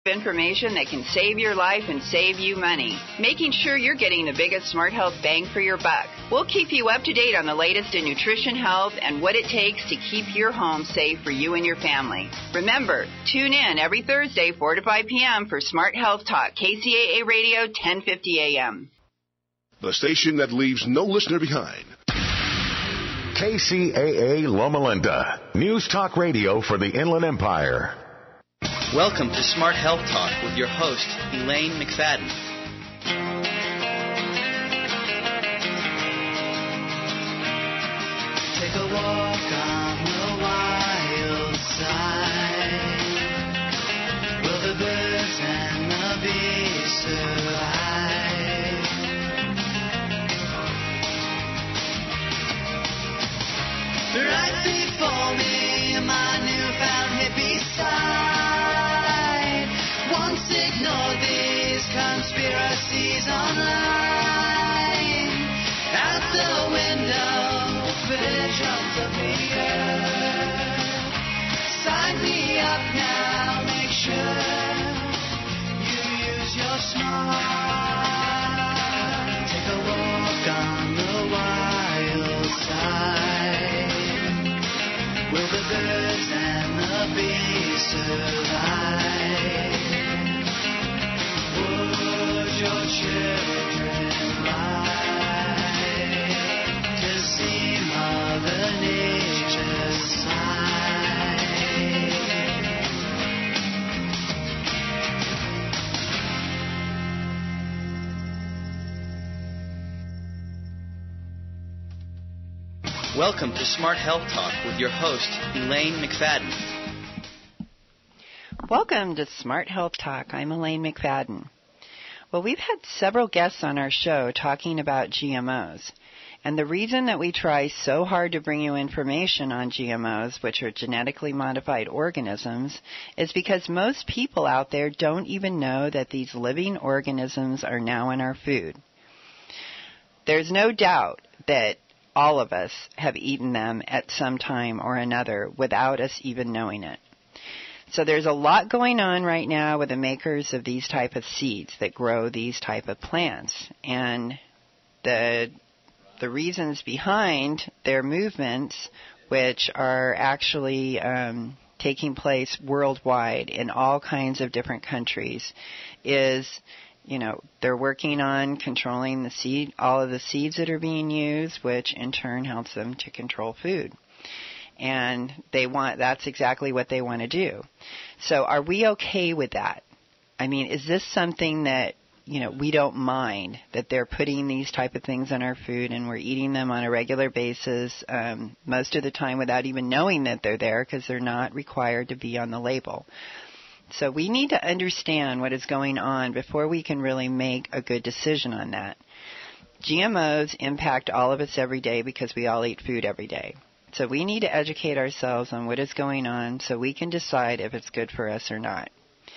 information that can save your life and save you money, making sure you're getting the biggest Smart Health bang for your buck. We'll keep you up to date on the latest in nutrition, health, and what it takes to keep your home safe for you and your family. Remember, tune in every Thursday, 4 to 5 p.m. for Smart Health Talk, KCAA Radio, 1050 a.m. The station that leaves no listener behind. KCAA Loma Linda, News Talk Radio for the Inland Empire. Welcome to Smart Health Talk with your host, Elaine McFadden. Take a walk on the wild side, where the birds and the bees survive. Right before me, my newfound hippie side. Once ignored these conspiracies online. Out the window, visions of the earth. Sign me up now, make sure you use your smart. Take a walk on the wild side, will the birds and the bees survive? Would your children ride to see Mother Nature's side? Welcome to Smart Health Talk with your host, Elaine McFadden. Welcome to Smart Health Talk. I'm Elaine McFadden. Well, we've had several guests on our show talking about GMOs. And the reason that we try so hard to bring you information on GMOs, which are genetically modified organisms, is because most people out there don't even know that these living organisms are now in our food. There's no doubt that all of us have eaten them at some time or another without us even knowing it. So there's a lot going on right now with the makers of these type of seeds that grow these type of plants. And the reasons behind their movements, which are actually taking place worldwide in all kinds of different countries, is, you know, they're working on controlling the seed, all of the seeds that are being used, which in turn helps them to control food. And that's exactly what they want to do. So are we okay with that? I mean, is this something that, you know, we don't mind that they're putting these type of things in our food and we're eating them on a regular basis, most of the time without even knowing that they're there because they're not required to be on the label. So we need to understand what is going on before we can really make a good decision on that. GMOs impact all of us every day because we all eat food every day. So we need to educate ourselves on what is going on so we can decide if it's good for us or not.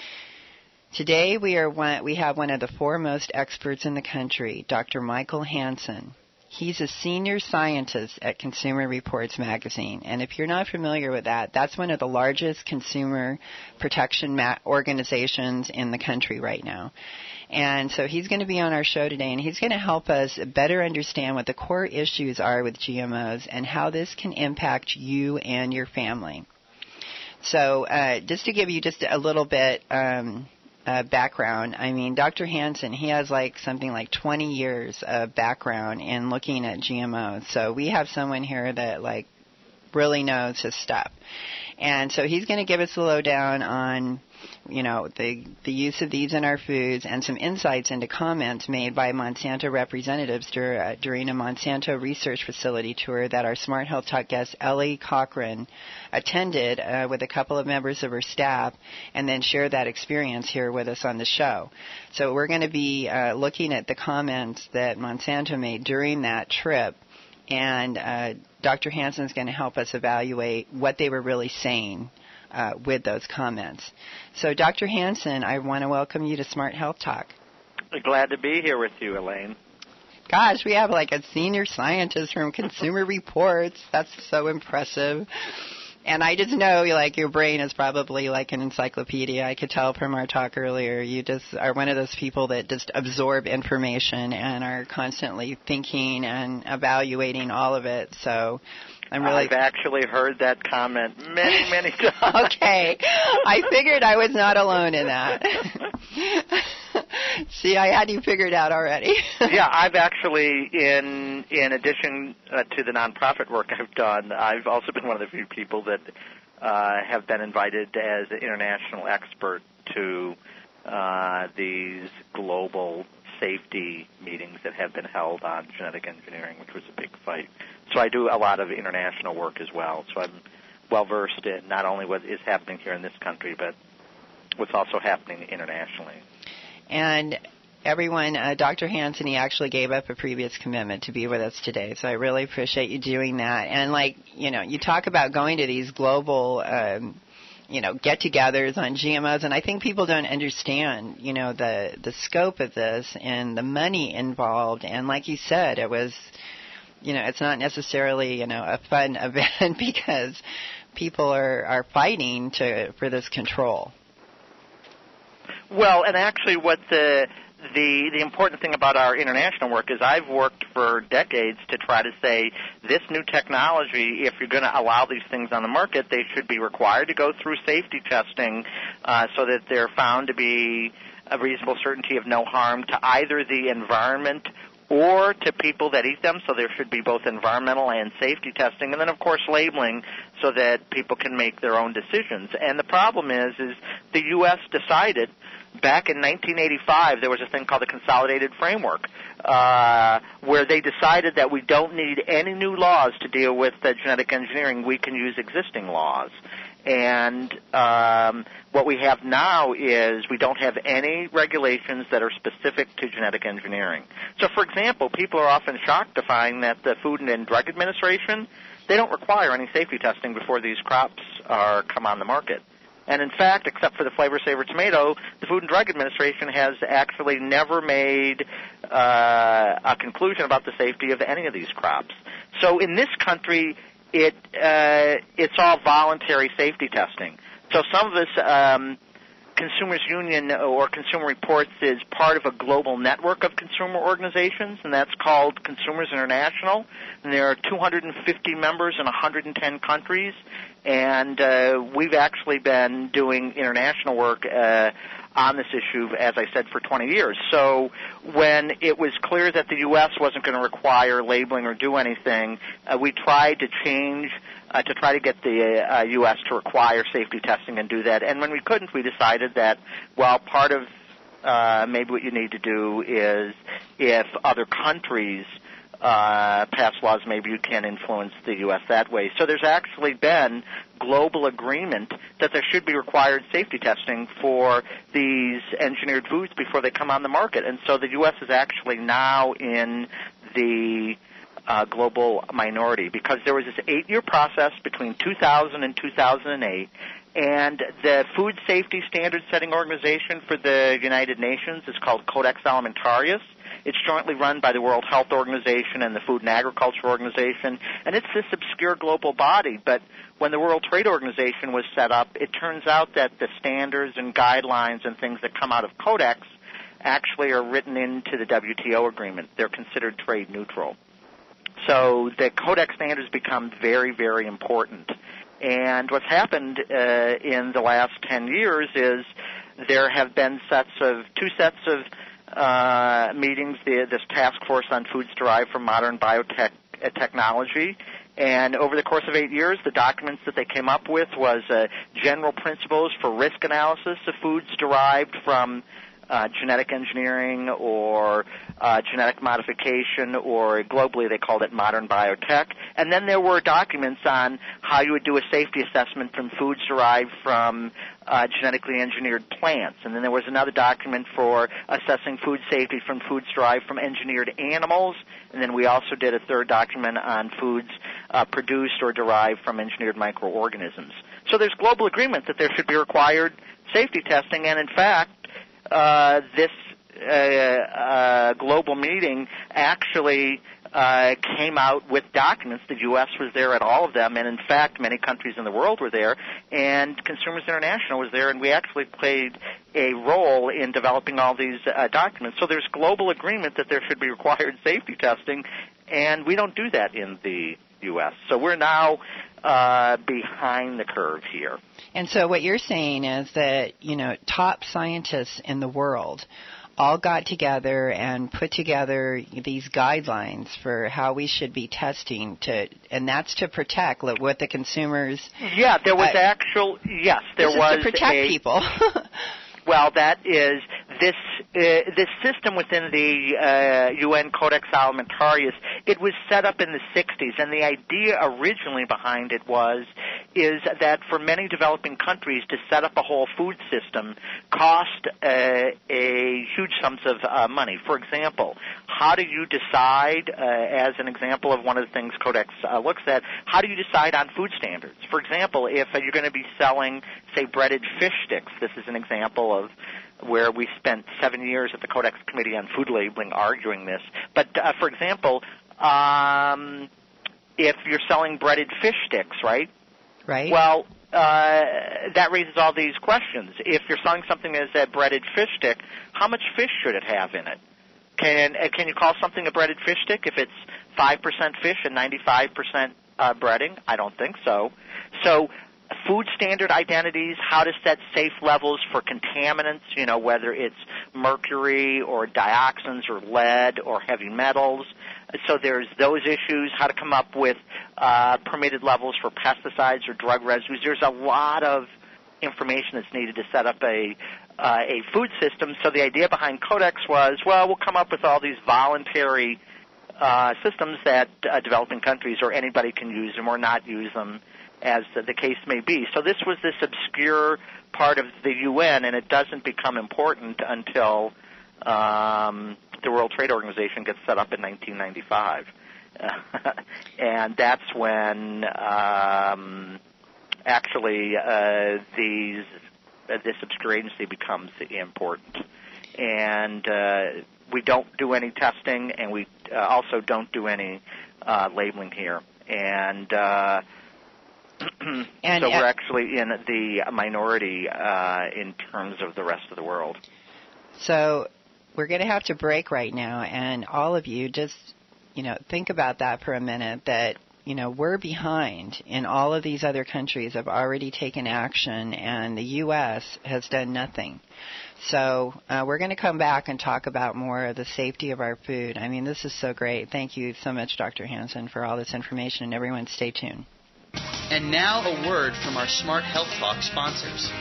Today we have one of the foremost experts in the country, Dr. Michael Hansen. He's a senior scientist at Consumer Reports magazine. And if you're not familiar with that, that's one of the largest consumer protection organizations in the country right now. And so he's going to be on our show today, and he's going to help us better understand what the core issues are with GMOs and how this can impact you and your family. So just to give you just a little bit background, I mean, Dr. Hansen, he has something like 20 years of background in looking at GMOs. So we have someone here that really knows his stuff. And so he's going to give us a lowdown on, you know, the use of these in our foods and some insights into comments made by Monsanto representatives during a Monsanto research facility tour that our Smart Health Talk guest Ellie Cochran attended with a couple of members of her staff, and then shared that experience here with us on the show. So we're going to be looking at the comments that Monsanto made during that trip, and Dr. Hansen is going to help us evaluate what they were really saying with those comments. So, Dr. Hansen, I want to welcome you to Smart Health Talk. Glad to be here with you, Elaine. Gosh, we have a senior scientist from Consumer Reports. That's so impressive. And I just know, like, your brain is probably like an encyclopedia. I could tell from our talk earlier, you just are one of those people that just absorb information and are constantly thinking and evaluating all of it. So I've actually heard that comment many, many times. Okay. I figured I was not alone in that. See, I had you figured out already. Yeah, I've actually, in addition to the nonprofit work I've done, I've also been one of the few people that have been invited as an international expert to these global safety meetings that have been held on genetic engineering, which was a big fight. So I do a lot of international work as well. So I'm well-versed in not only what is happening here in this country, but what's also happening internationally. And everyone, Dr. Hansen, he actually gave up a previous commitment to be with us today, so I really appreciate you doing that. And, like, you know, you talk about going to these global, get-togethers on GMOs, and I think people don't understand, you know, the scope of this and the money involved. And like you said, it was, you know, it's not necessarily, you know, a fun event because people are fighting for this control. Well, and actually what the important thing about our international work is I've worked for decades to try to say this new technology, if you're going to allow these things on the market, they should be required to go through safety testing so that they're found to be a reasonable certainty of no harm to either the environment or to people that eat them, so there should be both environmental and safety testing, and then, of course, labeling so that people can make their own decisions. And the problem is the U.S. decided back in 1985, there was a thing called the Consolidated Framework, where they decided that we don't need any new laws to deal with genetic engineering. We can use existing laws. And what we have now is we don't have any regulations that are specific to genetic engineering. So, for example, people are often shocked to find that the Food and Drug Administration, they don't require any safety testing before these crops come on the market. And in fact, except for the Flavor Saver tomato, the Food and Drug Administration has actually never made a conclusion about the safety of any of these crops. So in this country, it's all voluntary safety testing. So some of this Consumers Union or Consumer Reports is part of a global network of consumer organizations, and that's called Consumers International. And there are 250 members in 110 countries, and we've actually been doing international work on this issue, as I said, for 20 years. So when it was clear that the U.S. wasn't going to require labeling or do anything, we tried to change to try to get the U.S. to require safety testing and do that. And when we couldn't, we decided that, well, part of maybe what you need to do is if other countries pass laws, maybe you can influence the U.S. that way. So there's actually been global agreement that there should be required safety testing for these engineered foods before they come on the market. And so the U.S. is actually now in the global minority because there was this 8-year process between 2000 and 2008, and the Food Safety Standard Setting Organization for the United Nations is called Codex Alimentarius. It's jointly run by the World Health Organization and the Food and Agriculture Organization, and it's this obscure global body. But when the World Trade Organization was set up, it turns out that the standards and guidelines and things that come out of Codex actually are written into the WTO agreement. They're considered trade neutral. So the Codex standards become very, very important. And what's happened in the last 10 years is there have been two sets of meetings, this task force on foods derived from modern biotech technology. And over the course of 8 years, the documents that they came up with was general principles for risk analysis of foods derived from genetic engineering or genetic modification, or globally they called it modern biotech. And then there were documents on how you would do a safety assessment from foods derived from genetically engineered plants. And then there was another document for assessing food safety from foods derived from engineered animals. And then we also did a third document on foods produced or derived from engineered microorganisms. So there's global agreement that there should be required safety testing, and in fact, this global meeting actually came out with documents. The U.S. was there at all of them, and in fact, many countries in the world were there, and Consumers International was there, and we actually played a role in developing all these documents. So there's global agreement that there should be required safety testing, and we don't do that in the U.S. So we're now behind the curve here. And so what you're saying is that, top scientists in the world all got together and put together these guidelines for how we should be testing and that's to protect what the consumers. Yeah, there was there was to protect people. Well, that is this system within the UN Codex Alimentarius. It was set up in the 60s, and the idea originally behind it is that for many developing countries to set up a whole food system cost a huge sums of money. For example, how do you decide, as an example of one of the things Codex looks at, how do you decide on food standards? For example, if you're going to be selling, say, breaded fish sticks, this is an example of where we spent 7 years at the Codex Committee on Food Labeling arguing this. But, for example, if you're selling breaded fish sticks, right? Right. Well, that raises all these questions. If you're selling something as a breaded fish stick, how much fish should it have in it? Can you call something a breaded fish stick if it's 5% fish and 95% breading? I don't think so. So food standard identities, how to set safe levels for contaminants, whether it's mercury or dioxins or lead or heavy metals. So there's those issues, how to come up with permitted levels for pesticides or drug residues. There's a lot of information that's needed to set up a food system. So the idea behind Codex was, we'll come up with all these voluntary systems that developing countries or anybody can use them or not use them, as the case may be. So this was this obscure part of the UN, and it doesn't become important until the World Trade Organization gets set up in 1995. And that's when this obscure agency becomes important. And we don't do any testing, and we also don't do any labeling here. And so we're actually in the minority in terms of the rest of the world. So we're going to have to break right now, and all of you just, think about that for a minute, that, we're behind, and all of these other countries have already taken action, and the U.S. has done nothing. So we're going to come back and talk about more of the safety of our food. I mean, this is so great. Thank you so much, Dr. Hansen, for all this information, and everyone stay tuned. And now a word from our Smart Health Talk sponsors.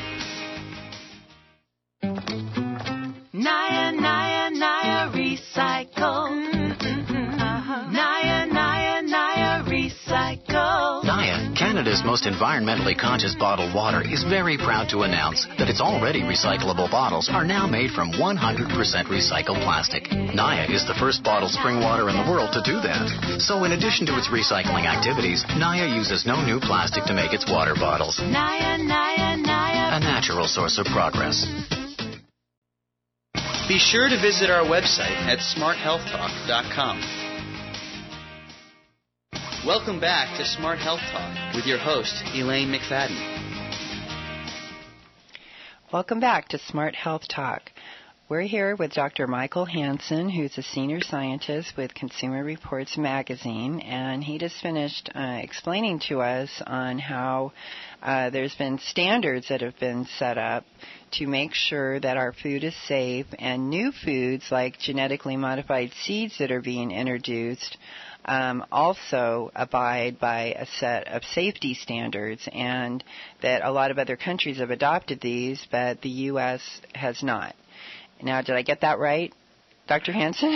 Naya, Naya, Naya, recycle. Naya, Naya, Naya, recycle. Naya, Canada's most environmentally conscious bottled water, is very proud to announce that its already recyclable bottles are now made from 100% recycled plastic. Naya is the first bottled spring water in the world to do that. So in addition to its recycling activities, Naya uses no new plastic to make its water bottles. Naya, Naya, Naya. A natural source of progress. Be sure to visit our website at smarthealthtalk.com. Welcome back to Smart Health Talk with your host, Elaine McFadden. Welcome back to Smart Health Talk. We're here with Dr. Michael Hansen, who's a senior scientist with Consumer Reports magazine, and he just finished explaining to us on how there's been standards that have been set up to make sure that our food is safe, and new foods like genetically modified seeds that are being introduced also abide by a set of safety standards, and that a lot of other countries have adopted these, but the U.S. has not. Now, did I get that right, Dr. Hansen?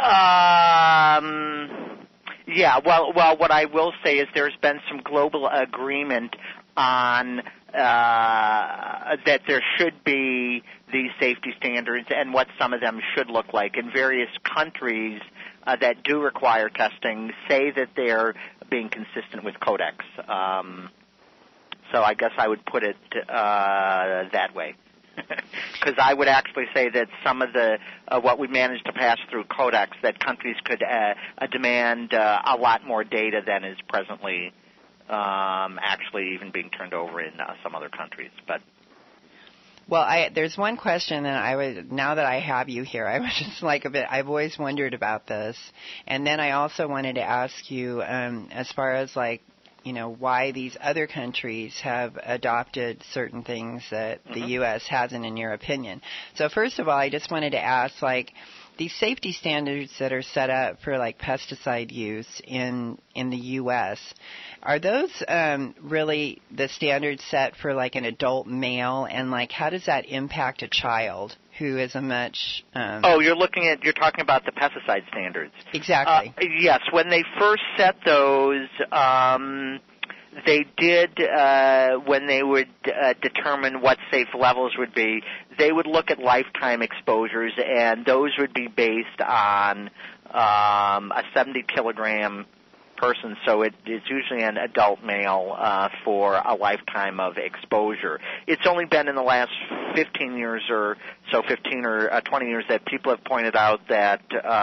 Yeah, well, what I will say is there's been some global agreement on that there should be these safety standards and what some of them should look like. In various countries that do require testing say that they're being consistent with Codex. So I guess I would put it that way. Because I would actually say that some of the what we managed to pass through Codex, that countries could demand a lot more data than is presently actually even being turned over in some other countries. But well, there's one question that now that I have you here, I was just I've always wondered about this. And then I also wanted to ask you, as far as why these other countries have adopted certain things that the U.S. hasn't, in your opinion. So first of all, I just wanted to ask, these safety standards that are set up for pesticide use in the U.S., are those really the standards set for an adult male, and how does that impact a child who is a much you're talking about the pesticide standards. Exactly. Yes, when they first set those, they did when they would determine what safe levels would be, they would look at lifetime exposures, and those would be based on a 70-kilogram person, so it's usually an adult male for a lifetime of exposure. It's only been in the last 15 years or so, 15 or 20 years, that people have pointed out that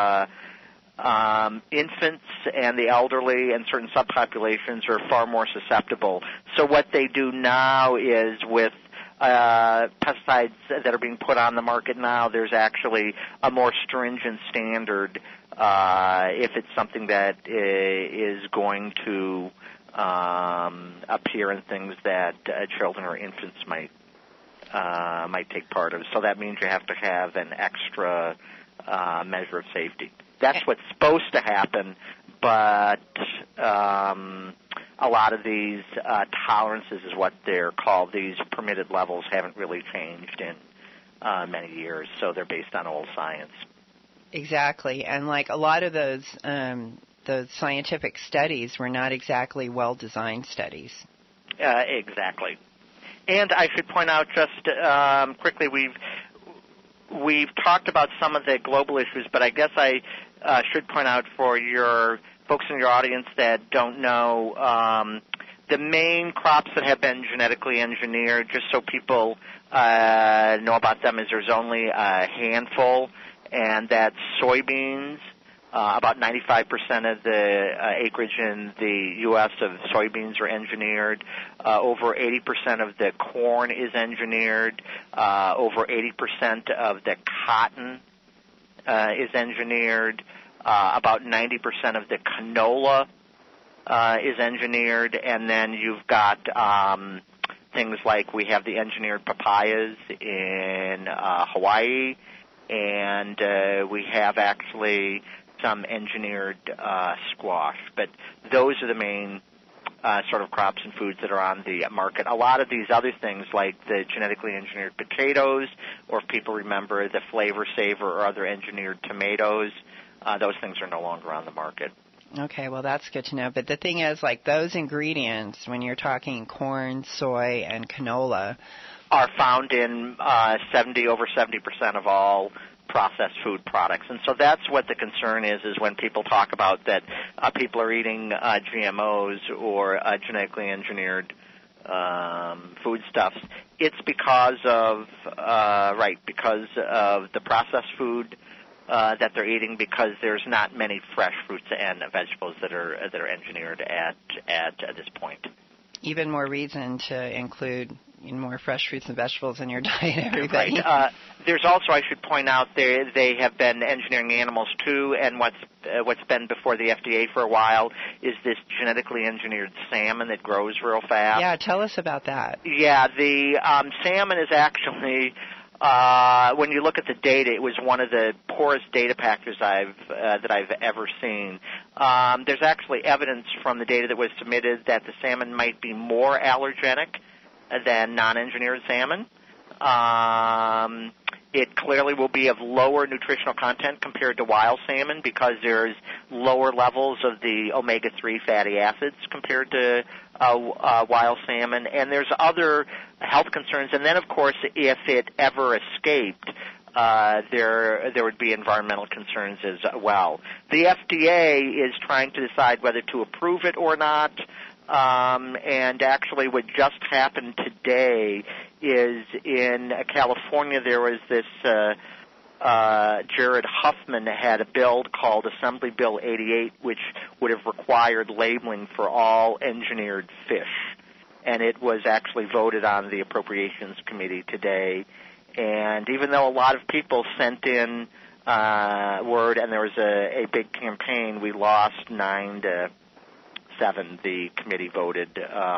infants and the elderly and certain subpopulations are far more susceptible. So what they do now is with pesticides that are being put on the market now, there's actually a more stringent standard if it's something that is going to appear in things that children or infants might take part of. So that means you have to have an extra measure of safety. That's what's supposed to happen, but a lot of these tolerances is what they're called. These permitted levels haven't really changed in many years, so they're based on old science. Exactly, and a lot of those scientific studies were not exactly well-designed studies. Exactly. And I should point out just quickly, we've talked about some of the global issues, but I guess I should point out for your folks in your audience that don't know, the main crops that have been genetically engineered, just so people know about them, is there's only a handful, and that's soybeans. About 95% of the acreage in the U.S. of soybeans are engineered. Over 80% of the corn is engineered. Over 80% of the cotton is engineered. About 90% of the canola is engineered. And then you've got things like we have the engineered papayas in Hawaii, and we have actually some engineered squash. But those are the main sort of crops and foods that are on the market. A lot of these other things, like the genetically engineered potatoes, or if people remember the Flavor Saver or other engineered tomatoes, those things are no longer on the market. Okay, well, that's good to know. But the thing is, those ingredients, when you're talking corn, soy, and canola, are found in over 70% of all processed food products. And so that's what the concern is when people talk about that people are eating GMOs or genetically engineered foodstuffs. It's because of the processed food that they're eating, because there's not many fresh fruits and vegetables that are engineered at this point. Even more reason to include more fresh fruits and vegetables in your diet, everybody. Right. There's also, I should point out, they have been engineering animals too, and what's been before the FDA for a while is this genetically engineered salmon that grows real fast. Yeah, tell us about that. Yeah, the salmon is actually, when you look at the data, it was one of the poorest data packages that I've ever seen. There's actually evidence from the data that was submitted that the salmon might be more allergenic than non-engineered salmon. It clearly will be of lower nutritional content compared to wild salmon, because there's lower levels of the omega-3 fatty acids compared to wild salmon. And there's other health concerns. And then, of course, if it ever escaped, there would be environmental concerns as well. The FDA is trying to decide whether to approve it or not. And actually what just happened today is in California there was this Jared Huffman had a bill called Assembly Bill 88, which would have required labeling for all engineered fish. And it was actually voted on the Appropriations Committee today. And even though a lot of people sent in word and there was a big campaign, we lost 9-7. The committee voted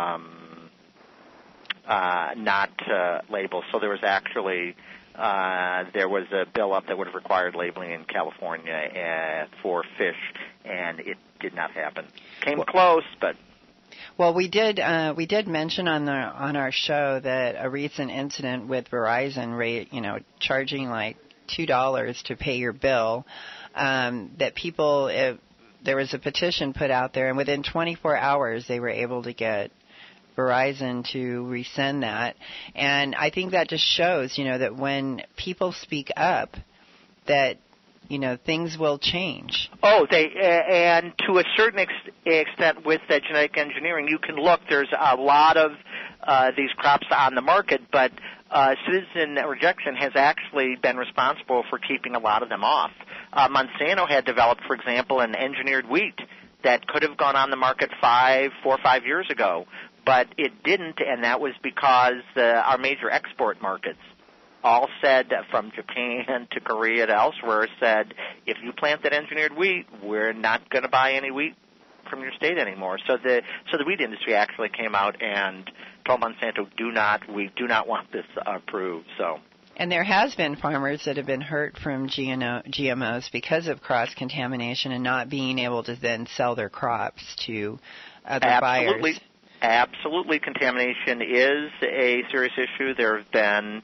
not label. So there was actually there was a bill up that would have required labeling in California for fish, and it did not happen. Came close, but. Well, we did mention on our show that a recent incident with Verizon, charging like $2 to pay your bill, that people, there was a petition put out there, and within 24 hours they were able to get Verizon to rescind that. And I think that just shows, that when people speak up, that things will change. Oh, and to a certain extent with the genetic engineering, you can look, there's a lot of these crops on the market, but citizen rejection has actually been responsible for keeping a lot of them off. Monsanto had developed, for example, an engineered wheat that could have gone on the market 4 or 5 years ago, but it didn't, and that was because our major export markets all said, from Japan to Korea to elsewhere, said, if you plant that engineered wheat, we're not going to buy any wheat from your state anymore. So the wheat industry actually came out and told Monsanto, we do not want this approved. So. And there has been farmers that have been hurt from GMOs because of cross-contamination and not being able to then sell their crops to other buyers. Absolutely. Contamination is a serious issue. There have been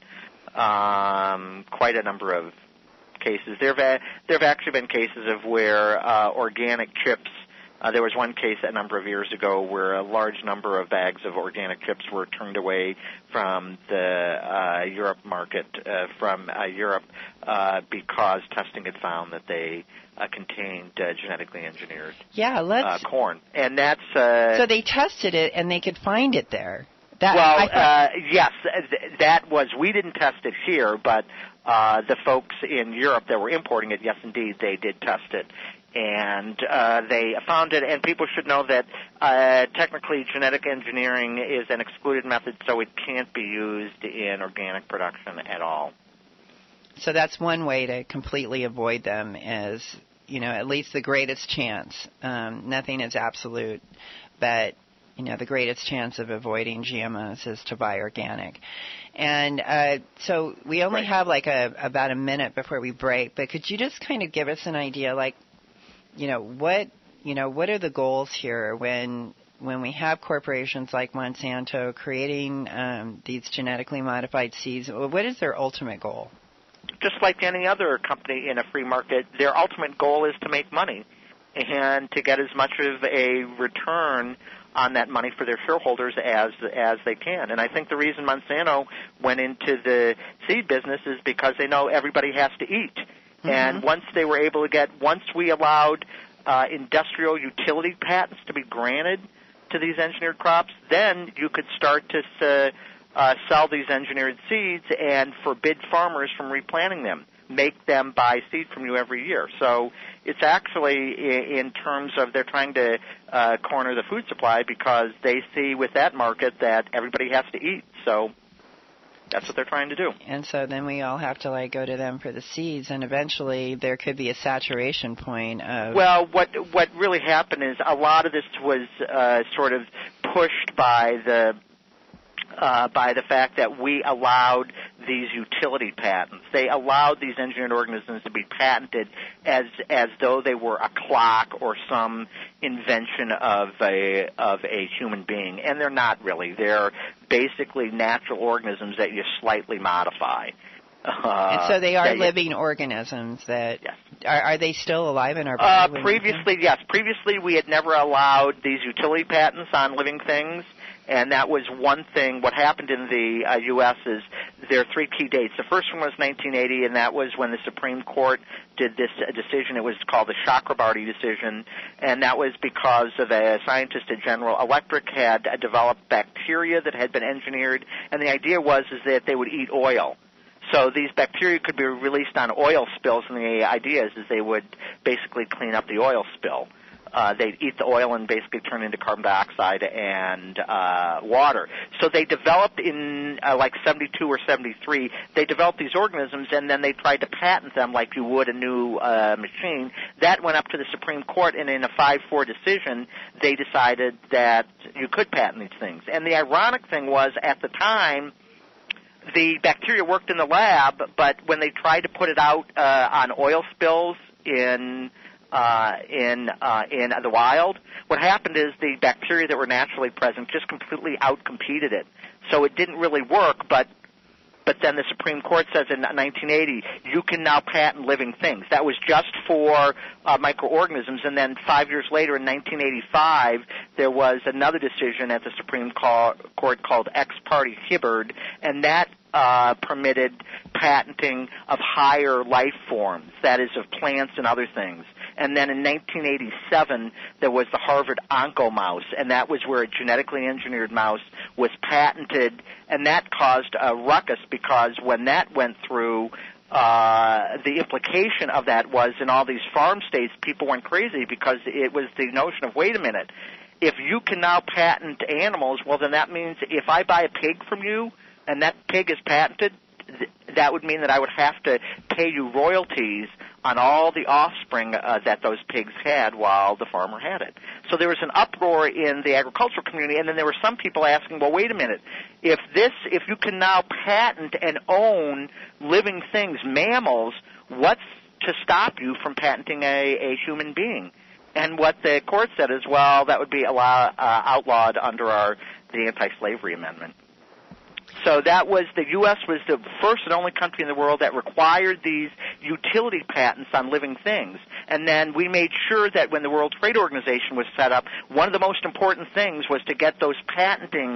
quite a number of cases. There have actually been cases of where organic chips. There was one case a number of years ago where a large number of bags of organic chips were turned away from the Europe market Europe because testing had found that they contained genetically engineered corn, and that's so they tested it and they could find it there. Yes, that was. We didn't test it here, but the folks in Europe that were importing it, yes, indeed, they did test it. And they found it, and people should know that technically genetic engineering is an excluded method, so it can't be used in organic production at all. So that's one way to completely avoid them is, at least the greatest chance. Nothing is absolute, but the greatest chance of avoiding GMOs is to buy organic. And so we only have about a minute before we break, but could you just kind of give us an idea, what are the goals here when we have corporations like Monsanto creating these genetically modified seeds? What is their ultimate goal? Just like any other company in a free market, their ultimate goal is to make money and to get as much of a return on that money for their shareholders as they can. And I think the reason Monsanto went into the seed business is because they know everybody has to eat. Mm-hmm. And once we allowed industrial utility patents to be granted to these engineered crops, then you could start to sell these engineered seeds and forbid farmers from replanting them, make them buy seed from you every year. So it's actually in terms of they're trying to corner the food supply because they see with that market that everybody has to eat. So that's what they're trying to do. And so then we all have to go to them for the seeds, and eventually there could be a saturation point of... Well, what really happened is a lot of this was sort of pushed by the fact that we allowed these utility patents. They allowed these engineered organisms to be patented as though they were a clock or some invention of a human being, and they're not really. They're basically natural organisms that you slightly modify. And so they are living organisms that... Yes. Are they still alive in our body? Previously, yes. Previously, we had never allowed these utility patents on living things, And that was one thing. What happened in the U.S. is there are three key dates. The first one was 1980, and that was when the Supreme Court did this decision. It was called the Chakrabarty decision, and that was because of a scientist at General Electric had developed bacteria that had been engineered, and the idea was is that they would eat oil. So these bacteria could be released on oil spills, and the idea is they would basically clean up the oil spill. They'd eat the oil and basically turn into carbon dioxide and water. So they developed in like 72 or 73, they developed these organisms, and then they tried to patent them like you would a new machine. That went up to the Supreme Court, and in a 5-4 decision, they decided that you could patent these things. And the ironic thing was, at the time, the bacteria worked in the lab, but when they tried to put it out on oil spills in the wild, what happened is the bacteria that were naturally present just completely outcompeted it. So it didn't really work, but then the Supreme Court says in 1980, you can now patent living things. That was just for microorganisms, and then 5 years later, in 1985, there was another decision at the Supreme Court called Ex parte Hibbard, and that permitted patenting of higher life forms, that is, of plants and other things. And then in 1987, there was the Harvard OncoMouse, and that was where a genetically engineered mouse was patented, and that caused a ruckus because when that went through, the implication of that was in all these farm states, people went crazy because it was the notion of, wait a minute, if you can now patent animals, well, then that means if I buy a pig from you and that pig is patented, that would mean that I would have to pay you royalties on all the offspring that those pigs had while the farmer had it. So there was an uproar in the agricultural community, and then there were some people asking, well, wait a minute, if you can now patent and own living things, mammals, what's to stop you from patenting a human being? And what the court said is, well, that would be outlawed under the Anti-Slavery Amendment. So that was, the U.S. was the first and only country in the world that required these utility patents on living things. And then we made sure that when the World Trade Organization was set up, one of the most important things was to get those patenting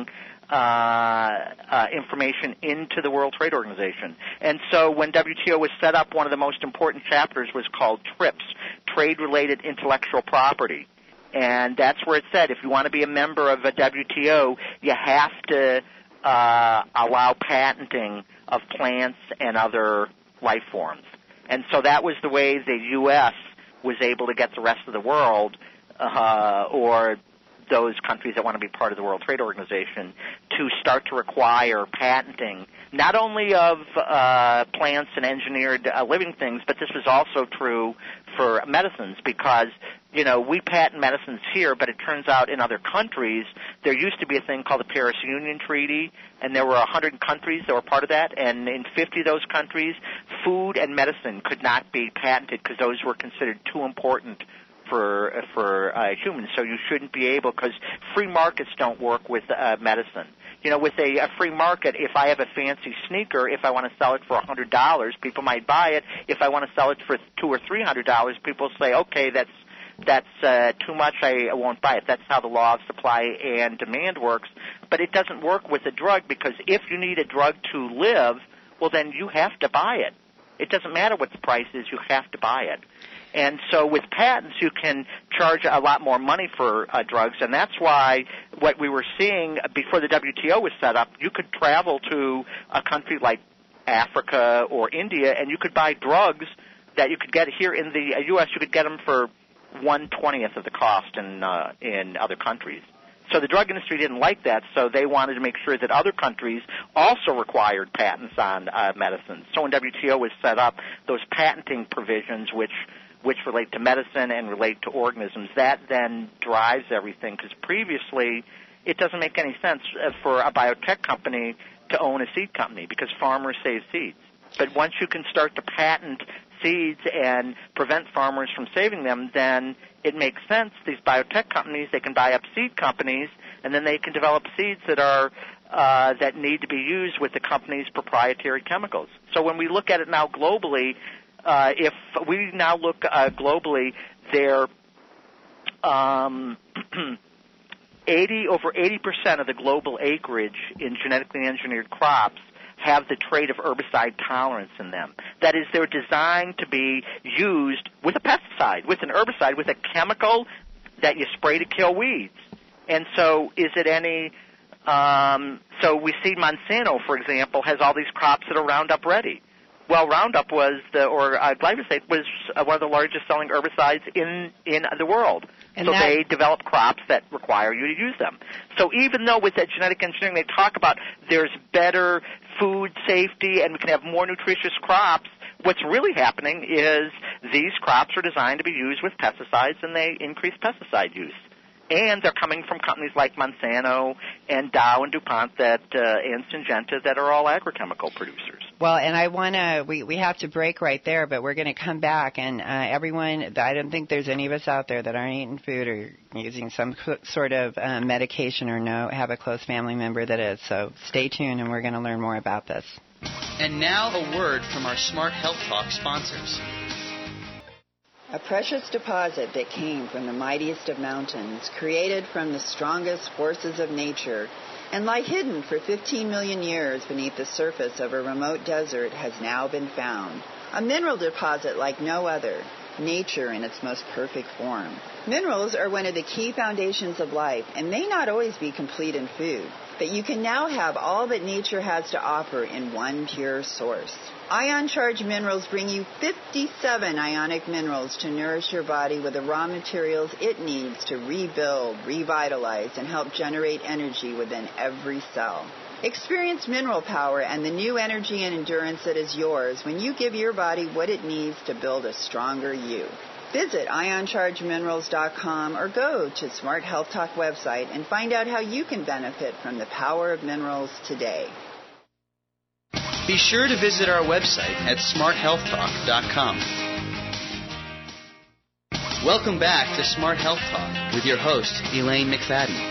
information into the World Trade Organization. And so when WTO was set up, one of the most important chapters was called TRIPS, Trade-Related Intellectual Property. And that's where it said if you want to be a member of a WTO, you have to allow patenting of plants and other life forms. And so that was the way the U.S. was able to get the rest of the world, or those countries that want to be part of the World Trade Organization, to start to require patenting, not only of plants and engineered living things, but this was also true for medicines, because we patent medicines here, but it turns out in other countries there used to be a thing called the Paris Union Treaty, and there were 100 countries that were part of that, and in 50 of those countries, food and medicine could not be patented because those were considered too important for humans. So you shouldn't be able, because free markets don't work with medicine. With a free market, if I have a fancy sneaker, if I want to sell it for $100, people might buy it. If I want to sell it for $200 or $300, people say, okay, that's too much, I won't buy it. That's how the law of supply and demand works. But it doesn't work with a drug, because if you need a drug to live, well, then you have to buy it. It doesn't matter what the price is, you have to buy it. And so with patents, you can charge a lot more money for drugs, and that's why what we were seeing before the WTO was set up, you could travel to a country like Africa or India, and you could buy drugs that you could get here in the U.S., you could get them for 1/20th of the cost in other countries. So the drug industry didn't like that, so they wanted to make sure that other countries also required patents on medicines. So when WTO was set up, those patenting provisions, which relate to medicine and relate to organisms, that then drives everything, because previously it doesn't make any sense for a biotech company to own a seed company, because farmers save seeds. But once you can start to patent seeds and prevent farmers from saving them, then it makes sense. These biotech companies, they can buy up seed companies, and then they can develop seeds that are that need to be used with the company's proprietary chemicals. So when we look at it now globally, if we now look globally, over 80% of the global acreage in genetically engineered crops have the trait of herbicide tolerance in them. That is, they're designed to be used with a pesticide, with an herbicide, with a chemical that you spray to kill weeds. And so is it any so we see Monsanto, for example, has all these crops that are Roundup ready. Well, Roundup glyphosate was one of the largest selling herbicides in the world. And so they develop crops that require you to use them. So even though with that genetic engineering they talk about there's better food safety and we can have more nutritious crops, what's really happening is these crops are designed to be used with pesticides and they increase pesticide use. And they're coming from companies like Monsanto and Dow and DuPont and Syngenta that are all agrochemical producers. Well, and we have to break right there, but we're going to come back. And everyone, I don't think there's any of us out there that aren't eating food or using some sort of medication or have a close family member that is. So stay tuned, and we're going to learn more about this. And now a word from our Smart Health Talk sponsors. A precious deposit that came from the mightiest of mountains, created from the strongest forces of nature, and lie hidden for 15 million years beneath the surface of a remote desert, has now been found. A mineral deposit like no other, nature in its most perfect form. Minerals are one of the key foundations of life and may not always be complete in food, but you can now have all that nature has to offer in one pure source. Ion Charge Minerals bring you 57 ionic minerals to nourish your body with the raw materials it needs to rebuild, revitalize, and help generate energy within every cell. Experience mineral power and the new energy and endurance that is yours when you give your body what it needs to build a stronger you. Visit IonChargeMinerals.com or go to Smart Health Talk website and find out how you can benefit from the power of minerals today. Be sure to visit our website at smarthealthtalk.com. Welcome back to Smart Health Talk with your host, Elaine McFadden.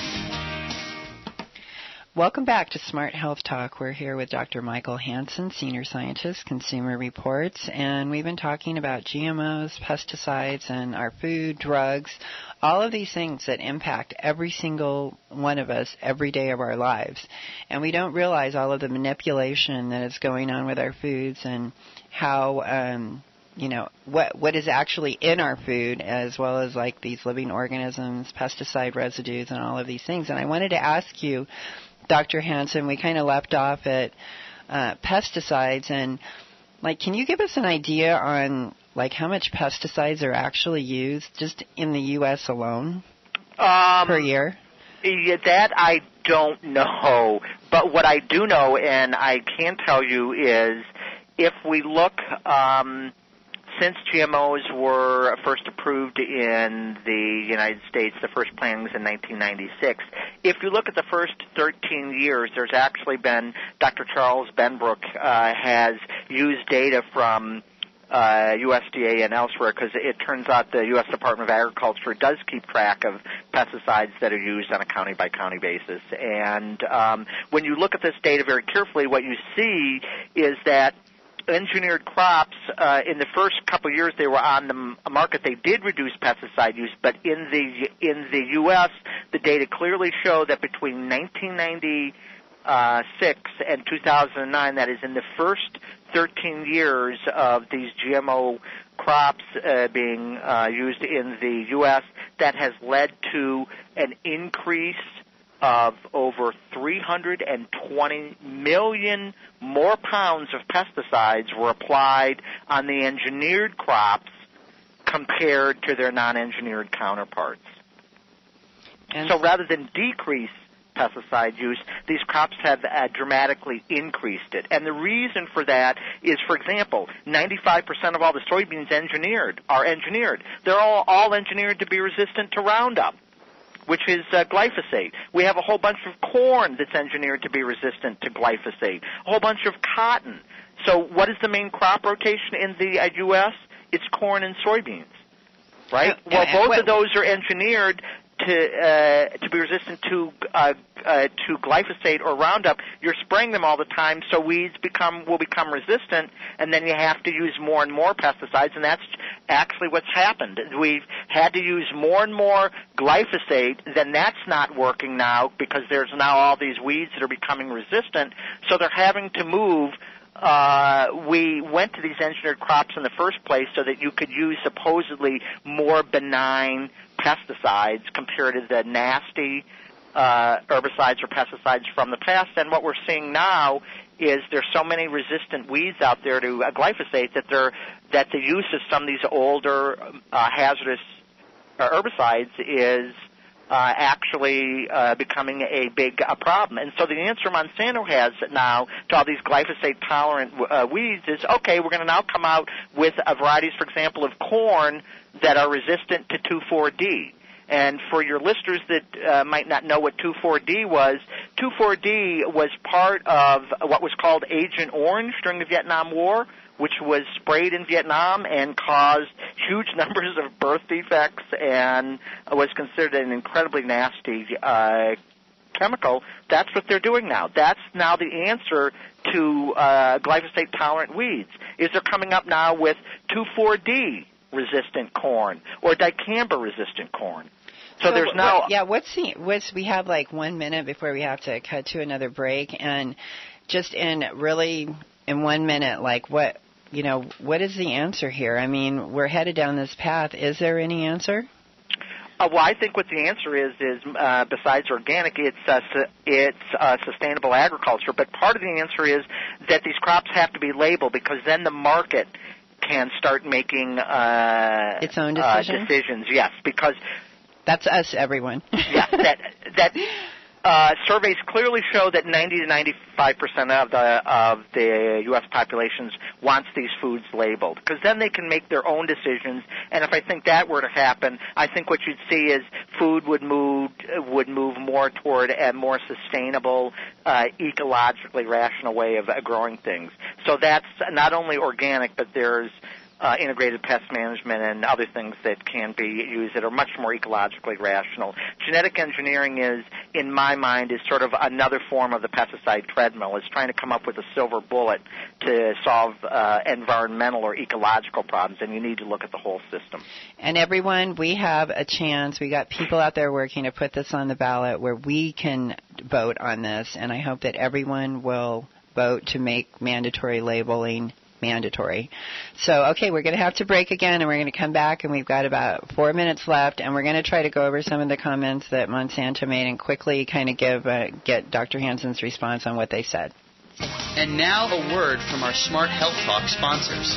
Welcome back to Smart Health Talk. We're here with Dr. Michael Hansen, Senior Scientist, Consumer Reports, and we've been talking about GMOs, pesticides, and our food, drugs, all of these things that impact every single one of us every day of our lives. And we don't realize all of the manipulation that is going on with our foods and how what is actually in our food, as well as like these living organisms, pesticide residues, and all of these things. And I wanted to ask you, Dr. Hansen, we kind of left off at pesticides, and can you give us an idea on how much pesticides are actually used just in the U.S. alone per year? Yeah, that I don't know, but what I do know, and I can tell you, is if we look. Since GMOs were first approved in the United States, the first plantings in 1996, if you look at the first 13 years, there's actually been, Dr. Charles Benbrook has used data from USDA and elsewhere, because it turns out the U.S. Department of Agriculture does keep track of pesticides that are used on a county-by-county basis. And when you look at this data very carefully, what you see is that engineered crops, in the first couple of years they were on the market, they did reduce pesticide use, but in the U.S., the data clearly show that between 1996 and 2009, that is in the first 13 years of these GMO crops being used in the U.S., that has led to an increase of over 320 million more pounds of pesticides were applied on the engineered crops compared to their non-engineered counterparts. And so rather than decrease pesticide use, these crops have dramatically increased it. And the reason for that is, for example, 95% of all the soybeans are engineered. They're all engineered to be resistant to Roundup, which is glyphosate. We have a whole bunch of corn that's engineered to be resistant to glyphosate, a whole bunch of cotton. So what is the main crop rotation in the U.S.? It's corn and soybeans, right? Well, both of those are engineered to be resistant to glyphosate or Roundup. You're spraying them all the time, so weeds will become resistant, and then you have to use more and more pesticides, and that's actually what's happened. We've had to use more and more glyphosate, then that's not working now because there's now all these weeds that are becoming resistant, so they're having to move. We went to these engineered crops in the first place so that you could use supposedly more benign pesticides compared to the nasty herbicides or pesticides from the past. And what we're seeing now is there's so many resistant weeds out there to glyphosate that the use of some of these older hazardous herbicides is actually becoming a big problem. And so the answer Monsanto has now to all these glyphosate-tolerant weeds is, okay, we're going to now come out with varieties, for example, of corn that are resistant to 2,4-D. And for your listeners that might not know what 2,4-D was, 2,4-D was part of what was called Agent Orange during the Vietnam War, which was sprayed in Vietnam and caused huge numbers of birth defects and was considered an incredibly nasty chemical. That's what they're doing now. That's now the answer to glyphosate-tolerant weeds, is they're coming up now with 2,4-D resistant corn or dicamba-resistant corn. So there's now... we have like 1 minute before we have to cut to another break, and just in 1 minute, like what is the answer here? I mean, we're headed down this path. Is there any answer? Well, I think what the answer is besides organic, it's sustainable agriculture. But part of the answer is that these crops have to be labeled, because then the market can start making its own decisions. Yes, because that's us, everyone. Yeah, that surveys clearly show that 90 to 95% of the U.S. populations wants these foods labeled, because then they can make their own decisions. And if I think that were to happen, I think what you'd see is food would move more toward a more sustainable, ecologically rational way of growing things. So that's not only organic, but there's integrated pest management and other things that can be used that are much more ecologically rational. Genetic engineering is, in my mind, is sort of another form of the pesticide treadmill. It's trying to come up with a silver bullet to solve environmental or ecological problems, and you need to look at the whole system. And everyone, we have a chance. We got people out there working to put this on the ballot where we can vote on this, and I hope that everyone will vote to make mandatory labeling mandatory. So, okay, we're going to have to break again, and we're going to come back, and we've got about 4 minutes left, and we're going to try to go over some of the comments that Monsanto made and quickly kind of get Dr. Hansen's response on what they said. And now a word from our Smart Health Talk sponsors.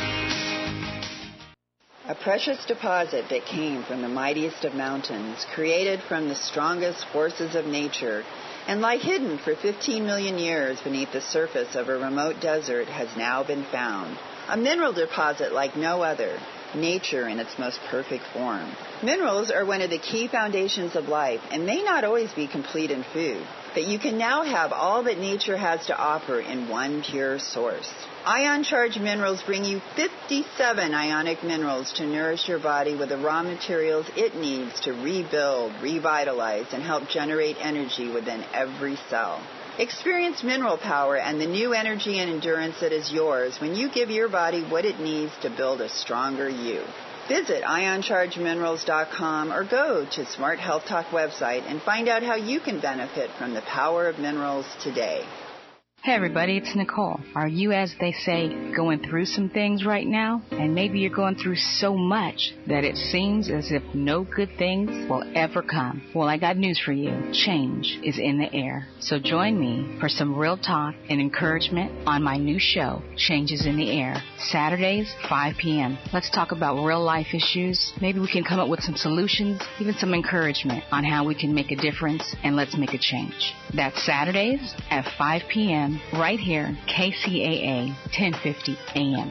A precious deposit that came from the mightiest of mountains, created from the strongest forces of nature, and lie hidden for 15 million years beneath the surface of a remote desert, has now been found. A mineral deposit like no other, nature in its most perfect form. Minerals are one of the key foundations of life and may not always be complete in food, but you can now have all that nature has to offer in one pure source. Ion Charge Minerals bring you 57 ionic minerals to nourish your body with the raw materials it needs to rebuild, revitalize, and help generate energy within every cell. Experience mineral power and the new energy and endurance that is yours when you give your body what it needs to build a stronger you. Visit IonChargeMinerals.com or go to Smart Health Talk website and find out how you can benefit from the power of minerals today. Hey everybody, it's Nicole. Are you, as they say, going through some things right now? And maybe you're going through so much that it seems as if no good things will ever come. Well, I got news for you. Change is in the air. So join me for some real talk and encouragement on my new show, Change is in the Air, Saturdays, 5 p.m. Let's talk about real life issues. Maybe we can come up with some solutions, even some encouragement on how we can make a difference, and let's make a change. That's Saturdays at 5 p.m. right here, KCAA 1050 AM.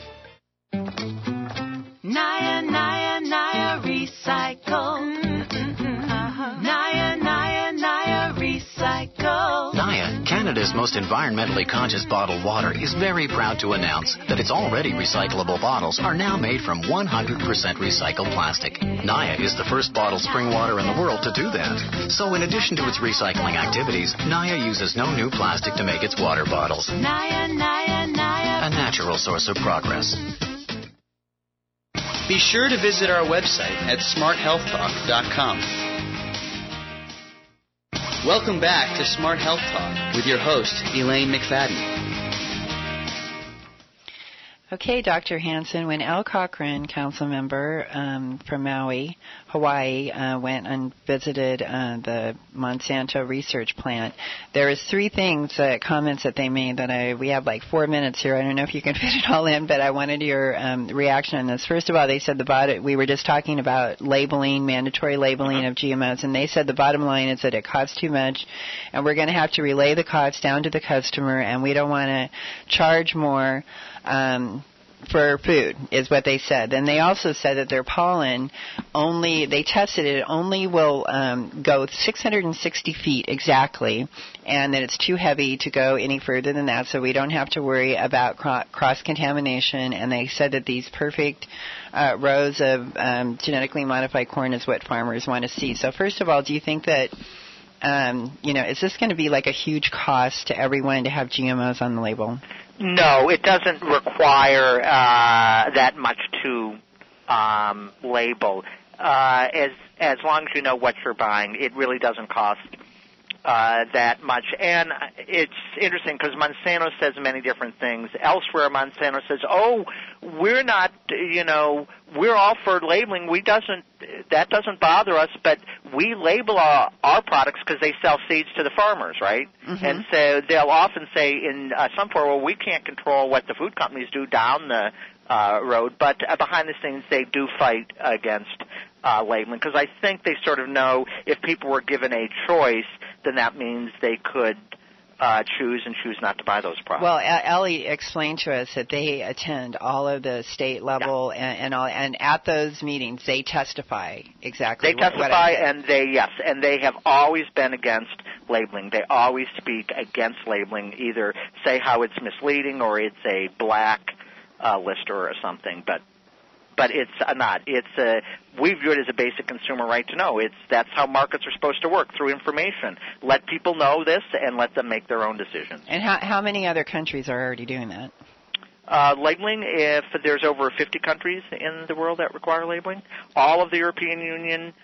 Naya, Naya, Naya, recycle. Naya, Naya, Naya, recycle. Naya, Canada's most environmentally conscious bottled water, is very proud to announce that its already recyclable bottles are now made from 100% recycled plastic. Naya is the first bottled spring water in the world to do that. So in addition to its recycling activities, Naya uses no new plastic to make its water bottles. Naya, Naya, Naya. A natural source of progress. Be sure to visit our website at smarthealthtalk.com. Welcome back to Smart Health Talk with your host, Elaine McFadden. Okay, Dr. Hansen, when Al Cochran, council member from Maui, Hawaii, went and visited the Monsanto research plant, there was three comments that they made that we have like 4 minutes here. I don't know if you can fit it all in, but I wanted your reaction on this. First of all, they said we were just talking about labeling, mandatory labeling of GMOs, and they said the bottom line is that it costs too much, and we're going to have to relay the cost down to the customer, and we don't want to charge more for food, is what they said. And they also said that their pollen they tested it, only will go 660 feet exactly, and that it's too heavy to go any further than that, so we don't have to worry about cross-contamination. And they said that these perfect rows of genetically modified corn is what farmers want to see. So first of all, do you think that is this going to be like a huge cost to everyone to have GMOs on the label? No, it doesn't require that much to label. As long as you know what you're buying, it really doesn't cost that much. And it's interesting because Monsanto says many different things. Elsewhere, Monsanto says, we're not, we're all for labeling. That doesn't bother us, but we label our products because they sell seeds to the farmers, right? Mm-hmm. And so they'll often say in some form, well, we can't control what the food companies do down the road, but behind the scenes they do fight against labeling, because I think they sort of know if people were given a choice, then that means they could choose not to buy those products. Well, Ellie explained to us that they attend all of the state level and at those meetings they testify exactly. They testify, and they have always been against labeling. They always speak against labeling, either say how it's misleading or it's a black lister or something, but it's not. We view it as a basic consumer right to know. That's how markets are supposed to work, through information. Let people know this and let them make their own decisions. And how many other countries are already doing that? Labeling, if there's over 50 countries in the world that require labeling, all of the European Union,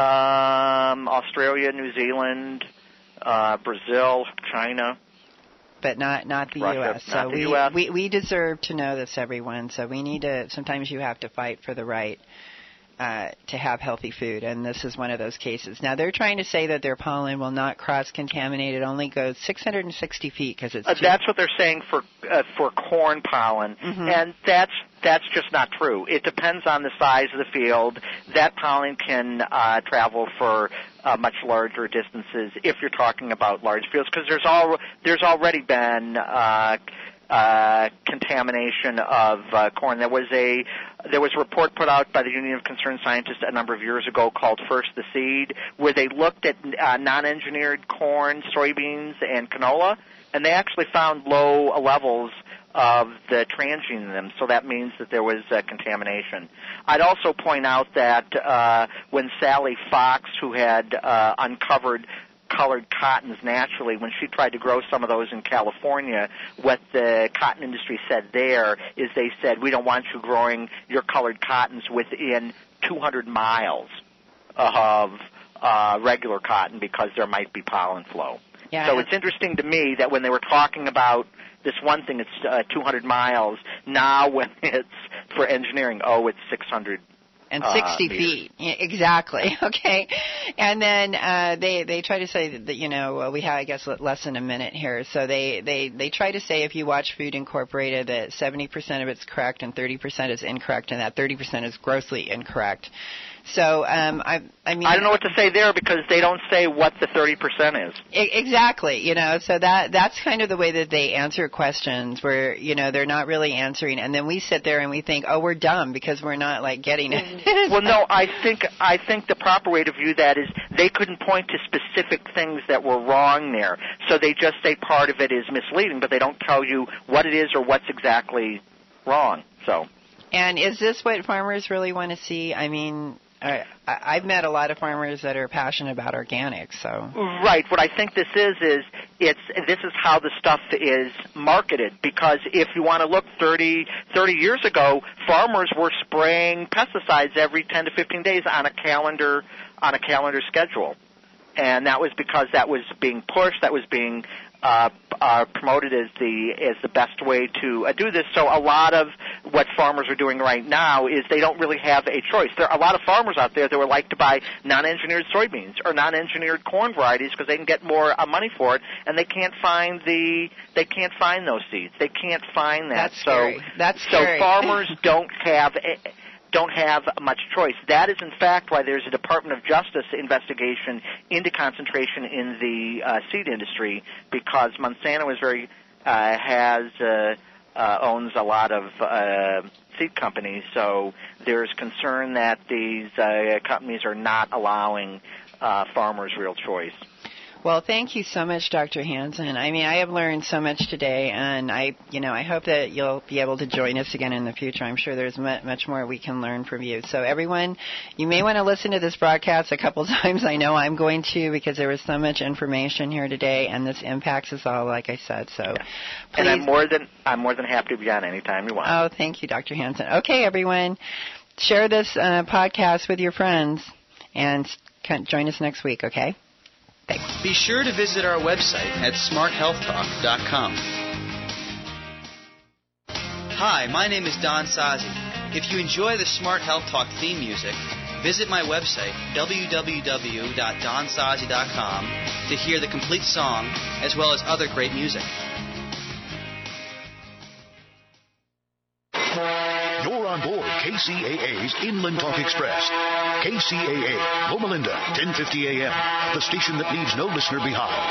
Australia, New Zealand, Brazil, China. But not the Russia, U.S. So the US. we deserve to know this, everyone. So we need to. Sometimes you have to fight for the right to have healthy food, and this is one of those cases. Now they're trying to say that their pollen will not cross-contaminate. It only goes 660 feet because it's. That's what they're saying for corn pollen, mm-hmm. And that's just not true. It depends on the size of the field. That pollen can travel for much larger distances if you're talking about large fields, because there's already been contamination of corn. There was a report put out by the Union of Concerned Scientists a number of years ago called First the Seed, where they looked at non-engineered corn, soybeans, and canola, and they actually found low levels of the transgene in them, so that means that there was contamination. I'd also point out that when Sally Fox, who had uncovered colored cottons naturally, when she tried to grow some of those in California, what the cotton industry said there is they said, we don't want you growing your colored cottons within 200 miles of regular cotton because there might be pollen flow. Yeah, so it's interesting to me that when they were talking about this one thing, it's 200 miles. Now when it's for engineering, it's 600 and 60 meters. feet. Yeah, exactly. Okay. And then they try to say that, we have, I guess, less than a minute here. So they try to say, if you watch Food Incorporated, that 70% of it's correct and 30% is incorrect, and that 30% is grossly incorrect. So, I mean, I don't know what to say there because they don't say what the 30% is. Exactly, so that's kind of the way that they answer questions where, they're not really answering, and then we sit there and we think, we're dumb because we're not getting it. Well, no, I think the proper way to view that is they couldn't point to specific things that were wrong there. So they just say part of it is misleading, but they don't tell you what it is or what's exactly wrong. So. And is this what farmers really want to see? I mean, I've met a lot of farmers that are passionate about organics. So right. What I think this is this is how the stuff is marketed, because if you want to look 30 years ago, farmers were spraying pesticides every 10 to 15 days on a calendar schedule. And that was because that was being pushed, that was being promoted as the best way to do this. So a lot of what farmers are doing right now is they don't really have a choice. There are a lot of farmers out there that would like to buy non-engineered soybeans or non-engineered corn varieties because they can get more money for it, and they can't find those seeds. They can't find that. That's so scary. Farmers don't have much choice. That is, in fact, why there's a Department of Justice investigation into concentration in the seed industry, because Monsanto is owns a lot of seed companies. So there's concern that these companies are not allowing farmers real choice. Well, thank you so much, Dr. Hansen. I mean, I have learned so much today, and I hope that you'll be able to join us again in the future. I'm sure there's much more we can learn from you. So everyone, you may want to listen to this broadcast a couple times. I know I'm going to, because there was so much information here today, and this impacts us all, like I said. So, yeah. Please. And I'm more than happy to be on anytime you want. Oh, thank you, Dr. Hansen. Okay, everyone, share this podcast with your friends, and join us next week. Okay. Thanks. Be sure to visit our website at smarthealthtalk.com. Hi, my name is Don Sazi. If you enjoy the Smart Health Talk theme music, visit my website, www.donsazi.com, to hear the complete song as well as other great music. You're on board KCAA's Inland Talk Express. KCAA, Loma Linda, 1050 AM, the station that leaves no listener behind.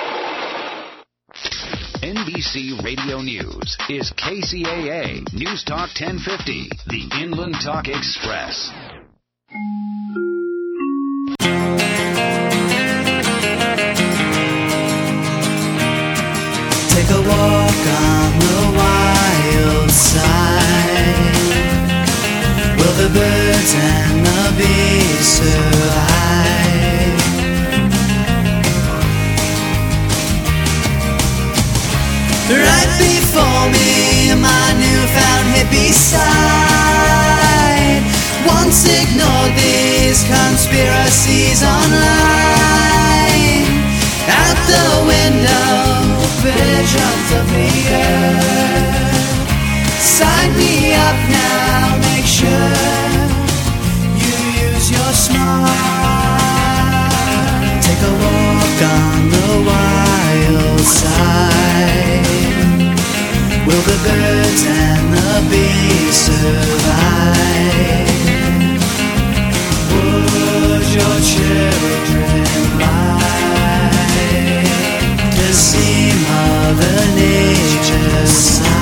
NBC Radio News is KCAA News Talk 1050, the Inland Talk Express. Take a walk on the wild side. Will the birds and the bees survive? Right before me, my newfound hippie side. Once ignored these conspiracies online. Out the window, visions of the earth. Sign me up now, make sure you use your smart. Take a walk on the wild side. Will the birds and the bees survive? Would your children lie to see Mother Nature's side?